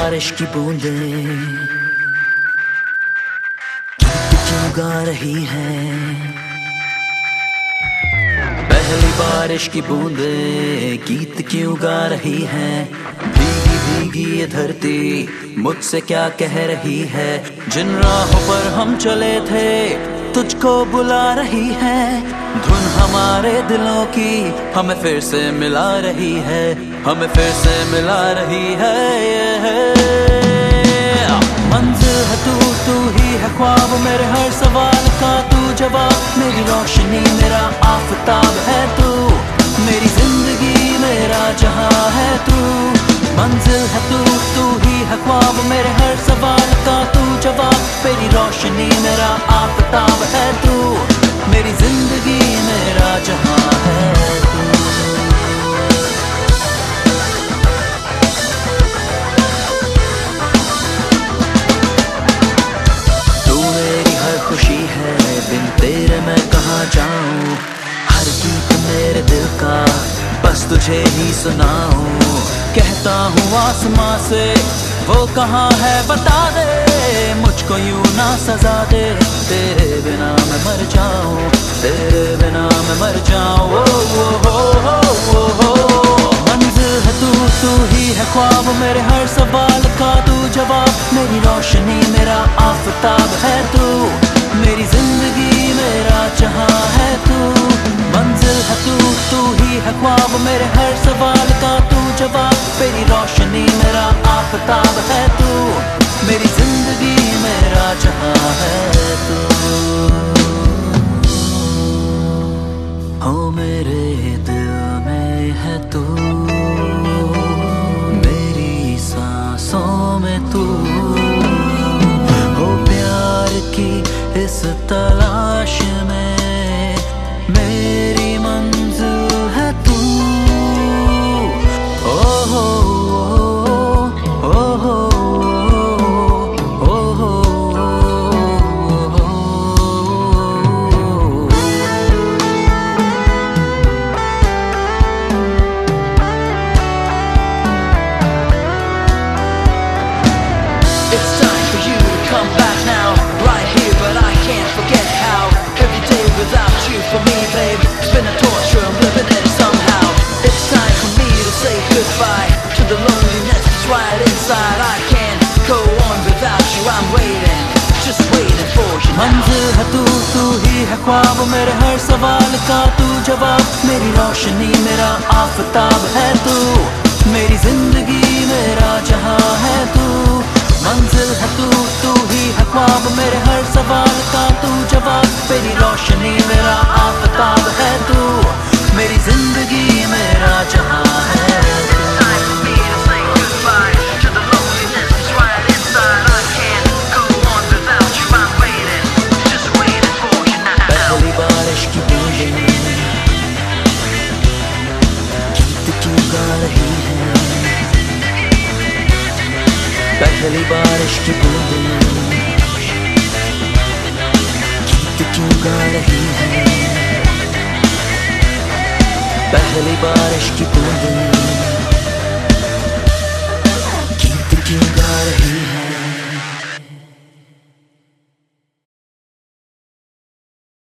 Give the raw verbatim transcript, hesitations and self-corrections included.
बारिश की बूंदें गीत क्यों गा रही हैं। पहली बारिश की बूंदें गीत क्यों गा रही हैं। भीगी भीगी ये धरती मुझसे क्या कह रही है। जिन राहों पर हम चले थे तुझको बुला रही है। धुन हमारे दिलों की हमें फिर से मिला रही है, हमें फिर से मिला रही है। ये है मंजिल है तू, तू ही है ख्वाब मेरे हर सवाल का तू जवाब। मेरी रोशनी मेरा आफताब है तू, मेरी जिंदगी मेरा जहां है तू। मंजिल है तू, तू ही है ख्वाब मेरे हर सवाल का तू जवाब। मेरी रोशनी मेरा आफताब है तू, मेरी जिंदगी मेरा जहां है तू। तू मेरी हर खुशी है, बिन तेरे मैं कहाँ जाऊं। हर गीत मेरे दिल का बस तुझे ही सुनाऊं। कहता हूँ आसमां से वो कहाँ है बता दे, मुझको यूं ना सजा दे। तेरे बिना मैं मर जाऊं, तेरे बिना मैं मर जाऊं। ओ, ओ, ओ, ओ, ओ, ओ। मंजिल है तू, तू ही है ख्वाब मेरे हर सवाल का तू जवाब। मेरी रोशनी मेरा आफताब है तू, मेरी जिंदगी मेरा जहां है तू। मंजिल है तू, तू ही है ख्वाब मेरे हर सवाल का तू जवाब। मेरी रोशनी मेरा आफताब है तू, मेरी जिंदगी मेरा जहां है तू। हो मेरे दिल में है तू, मेरी सांसों में तू। हो प्यार की इस तलाश में मेरी मंजिल है तू। ओ हो ओ हो ओ हो। It's time for you to come back now, right here, but I can't forget how. Every day without you for me, babe, it's been a torture, I'm living it somehow. It's time for me to say goodbye to the loneliness that's right inside. I can't go on without you, I'm waiting, just waiting for you now. मंजिल है तू, तू ही है ख्वाब मेरे हर सवाल का तू जवाब। मेरी रोशनी मेरा आफताब है तू, मेरी जिंदगी मेरा जहां है तू। मंजिल है तू, तू ही है ख्वाब मेरे हर सवाल का तू जवाब। मेरी रोशनी मेरा आफताब है तू, मेरी जिंदगी मेरा जहां है तू। पहली बारिश की बूंदें गीत क्यों गा रही हैं। पहली बारिश की बूंदें गीत क्यों गा रही हैं। पहली बारिश की बूंदें